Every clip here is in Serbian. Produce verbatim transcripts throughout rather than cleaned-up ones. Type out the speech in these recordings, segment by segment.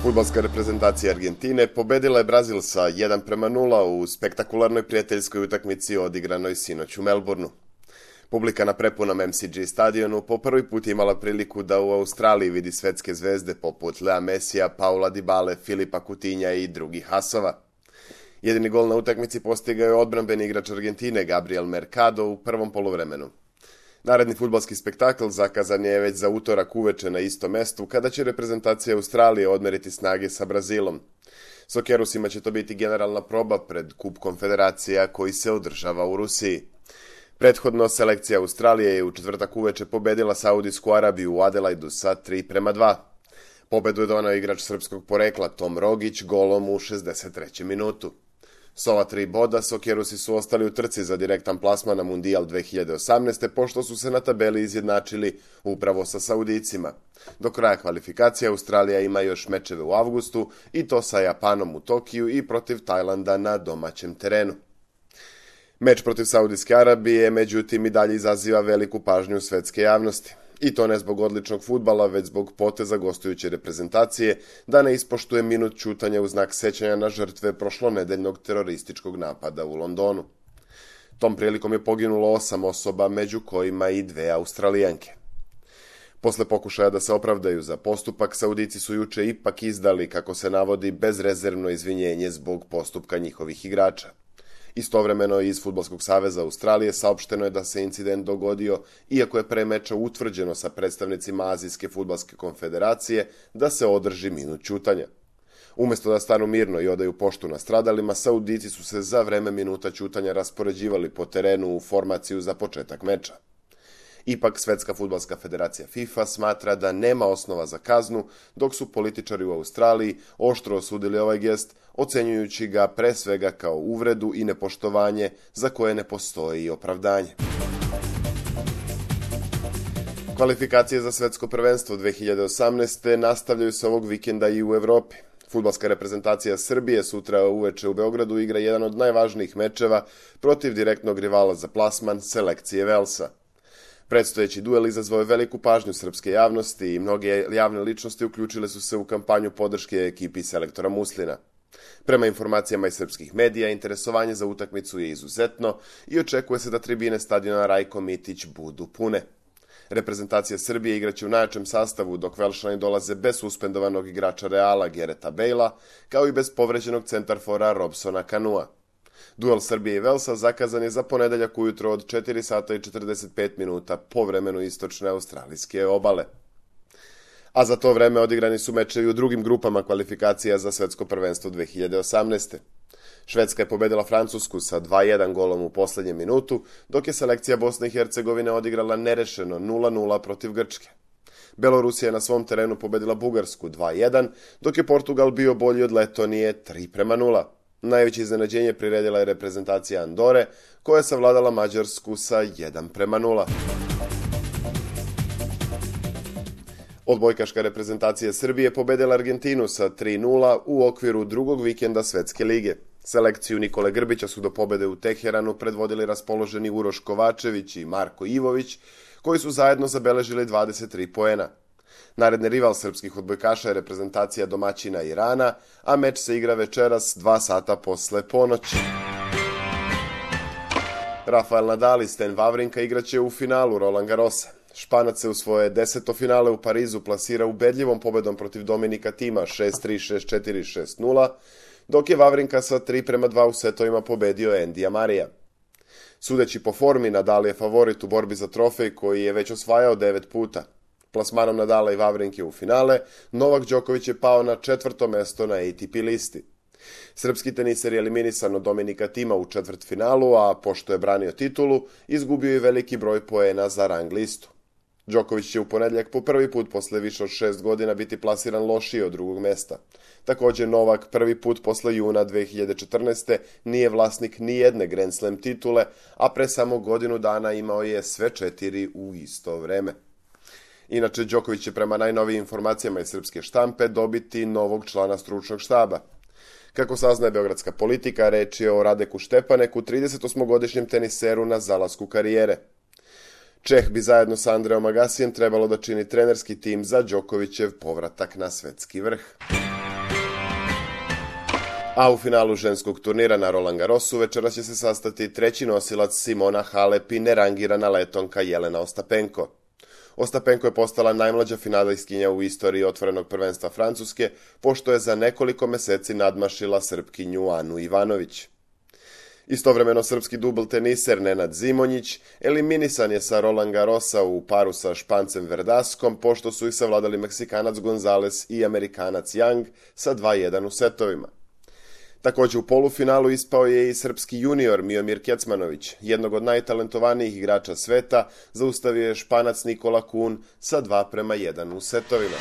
Fudbalska reprezentacija Argentine pobedila je Brazil sa jedan prema nula u spektakularnoj prijateljskoj utakmici odigranoj sinoć u Melbourneu. Publika na prepunom em ce ge stadionu po prvi put imala priliku da u Australiji vidi svetske zvezde poput Lea Messija, Paula Dybale, Filipa Coutinha i drugih asova. Jedini gol na utakmici postigao je odbrambeni igrač Argentine Gabriel Mercado u prvom poluvremenu. Naredni fudbalski spektakl zakazan je već za utorak uveče na istom mestu, kada će reprezentacija Australije odmeriti snage sa Brazilom. Sokerusima će to biti generalna proba pred Kup konfederacija koji se održava u Rusiji. Prethodno, selekcija Australije je u četvrtak uveče pobedila Saudijsku Arabiju u Adelaidu sa tri prema dva. Pobedu je doneo igrač srpskog porekla Tom Rogić golom u šezdeset trećem minutu. S ova tri boda, Sokerusi su ostali u trci za direktan plasman na Mundijal dve hiljade osamnaeste. pošto su se na tabeli izjednačili upravo sa Saudijcima. Do kraja kvalifikacija Australija ima još mečeve u avgustu, i to sa Japanom u Tokiju i protiv Tajlanda na domaćem terenu. Meč protiv Saudijske Arabije, međutim, i dalje izaziva veliku pažnju svetske javnosti. I to ne zbog odličnog fudbala, već zbog poteza gostujuće reprezentacije da ne ispoštuje minut ćutanja u znak sećanja na žrtve prošlonedeljnog terorističkog napada u Londonu. Tom prilikom je poginulo osam osoba, među kojima i dve Australijanke. Posle pokušaja da se opravdaju za postupak, Saudici su juče ipak izdali, kako se navodi, bezrezervno izvinjenje zbog postupka njihovih igrača. Istovremeno iz Fudbalskog saveza Australije saopšteno je da se incident dogodio, iako je pre meča utvrđeno sa predstavnicima Azijske fudbalske konfederacije da se održi minut ćutanja. Umesto da stanu mirno i odaju poštu nastradalima, Saudici su se za vreme minuta ćutanja raspoređivali po terenu u formaciju za početak meča. Ipak, Svetska fudbalska federacija FIFA smatra da nema osnova za kaznu, dok su političari u Australiji oštro osudili ovaj gest, ocenjujući ga pre svega kao uvredu i nepoštovanje za koje ne postoji opravdanje. Kvalifikacije za svetsko prvenstvo dve hiljade osamnaeste. nastavljaju se ovog vikenda i u Evropi. Fudbalska reprezentacija Srbije sutra uveče u Beogradu igra jedan od najvažnijih mečeva protiv direktnog rivala za plasman, selekcije Velsa. Predstojeći duel izazvao je veliku pažnju srpske javnosti i mnoge javne ličnosti uključile su se u kampanju podrške ekipi selektora Muslina. Prema informacijama iz srpskih medija, interesovanje za utakmicu je izuzetno i očekuje se da tribine stadiona Rajko Mitić budu pune. Reprezentacija Srbije igraće u najjačem sastavu, dok Velšani dolaze bez suspendovanog igrača Reala Gareta Bejla, kao i bez povređenog centarfora Robsona Kanua. Duel Srbije i Velsa zakazan je za ponedeljak ujutro od četiri sata i četrdeset pet minuta po vremenu istočne australijske obale. A za to vreme odigrani su mečevi u drugim grupama kvalifikacija za svetsko prvenstvo dve hiljade osamnaeste. Švedska je pobedila Francusku sa dva jedan golom u poslednjem minutu, dok je selekcija Bosne i Hercegovine odigrala nerešeno nula nula protiv Grčke. Belorusija je na svom terenu pobedila Bugarsku dva jedan, dok je Portugal bio bolji od Letonije tri prema nula. Najveće iznenađenje priredila je reprezentacija Andore, koja je savladala Mađarsku sa jedan prema nula. Odbojkaška reprezentacija Srbije pobedila Argentinu sa tri nula u okviru drugog vikenda Svetske lige. Selekciju Nikole Grbića su do pobede u Teheranu predvodili raspoloženi Uroš Kovačević i Marko Ivović, koji su zajedno zabeležili dvadeset tri poena. Naredni rival srpskih odbojkaša je reprezentacija domaćina Irana, a meč se igra večeras dva sata posle ponoći. Rafael Nadal i Stan Wawrinka igraće u finalu Roland Garrosa. Španac se u svoje deseto finale u Parizu plasira ubedljivom pobedom protiv Dominika Tima šest tri, šest četiri, šest nula, dok je Wawrinka sa tri prema dva u setovima pobedio Endija Marija. Sudeći po formi, Nadal je favorit u borbi za trofej koji je već osvajao devet puta. Plasmanom Nadala i Wawrinke u finale, Novak Đoković je pao na četvrto mesto na A T P listi. Srpski teniser je eliminisan od Dominika Tima u četvrtfinalu, a pošto je branio titulu, izgubio je veliki broj poena za rang listu. Đoković će u ponedeljak po prvi put posle više od šest godina biti plasiran lošije od drugog mesta. Također Novak prvi put posle juna dve hiljade četrnaeste. nije vlasnik ni jedne Grand Slam titule, a pre samo godinu dana imao je sve četiri u isto vreme. Inače, Đoković će prema najnovijim informacijama iz srpske štampe dobiti novog člana stručnog štaba. Kako saznaje beogradska politika, reč je o Radeku Štepaneku, tridesetosmogodišnjem teniseru na zalasku karijere. Čeh bi zajedno sa Andreom Agasijem trebalo da čini trenerski tim za Đokovićev povratak na svetski vrh. A u finalu ženskog turnira na Roland Garrosu večeras će se sastati treći nosilac Simona Halep i nerangirana Letonka Jelena Ostapenko. Ostapenko je postala najmlađa finalistkinja u istoriji otvorenog prvenstva Francuske, pošto je za nekoliko meseci nadmašila Srpkinju Anu Ivanović. Istovremeno srpski dubl teniser Nenad Zimonjić eliminisan je sa Roland Garrosa u paru sa Špancem Verdaskom, pošto su ih savladali Meksikanac Gonzales i Amerikanac Young sa dva jedan u setovima. Također u polufinalu ispao je i srpski junior Miomir Kecmanović, jednog od najtalentovanijih igrača sveta, zaustavio je Španac Nikola Kun sa dva prema jedan u setovima.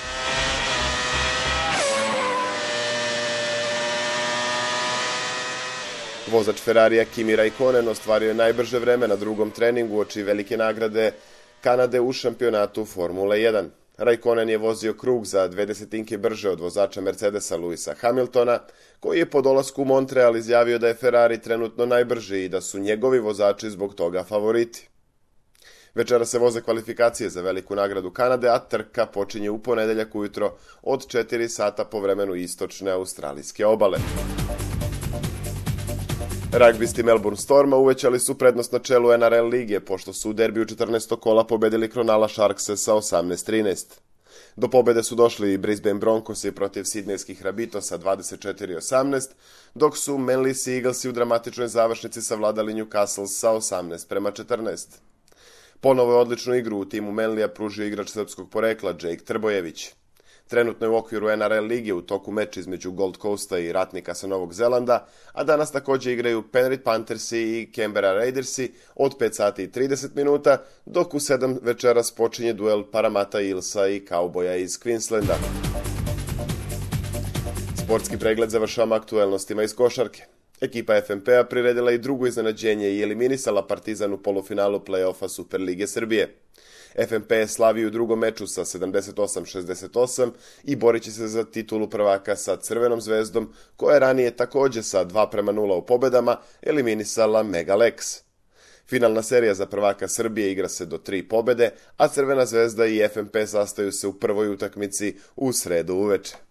Vozač Ferrarija Kimi Raikkonen ostvario je najbrže vreme na drugom treningu uoči velike nagrade Kanade u šampionatu Formule jedan. Raikkonen je vozio krug za dve desetinke brže od vozača Mercedesa Lewisa Hamiltona, koji je po dolasku u Montreal izjavio da je Ferrari trenutno najbrži i da su njegovi vozači zbog toga favoriti. Večera se voze kvalifikacije za veliku nagradu Kanade, a trka počinje u ponedeljak ujutro od četiri sata po vremenu istočne australijske obale. Ragbisti Melbourne Storma uvećali su prednost na čelu N R L lige, pošto su u derbiju četrnaestog kola pobedili Cronulla Sharkse sa osamnaest trinaest. Do pobede su došli i Brisbane Broncosi protiv sidnejskih Rabitosa dvadeset četiri osamnaest, dok su Manly Sea Eaglesi u dramatičnoj završnici savladali Newcastle sa osamnaest prema četrnaest. Ponovo je odličnu igru u timu Manlija pružio igrač srpskog porekla Jake Trbojević. Trenutno je u okviru N R L lige u toku meč između Gold Coasta i Ratnika sa Novog Zelanda, a danas također igraju Penrith Panthersi i Canberra Raidersi od pet sati i trideset minuta, dok u sedam večeras počinje duel Parramatta Eelsa i Cowboya iz Queenslanda. Sportski pregled završavamo aktuelnostima iz košarke. Ekipa F M P-a priredila i drugo iznenađenje i eliminisala Partizan u polufinalu play-offa Superlige Srbije. F M P je slavio u drugom meču sa sedamdeset osam šezdeset osam i borit će se za titulu prvaka sa Crvenom zvezdom, koja je ranije također sa dva prema nula u pobedama eliminisala Mega Lex. Finalna serija za prvaka Srbije igra se do tri pobede, a Crvena zvezda i F M P sastaju se u prvoj utakmici u sredu uveče.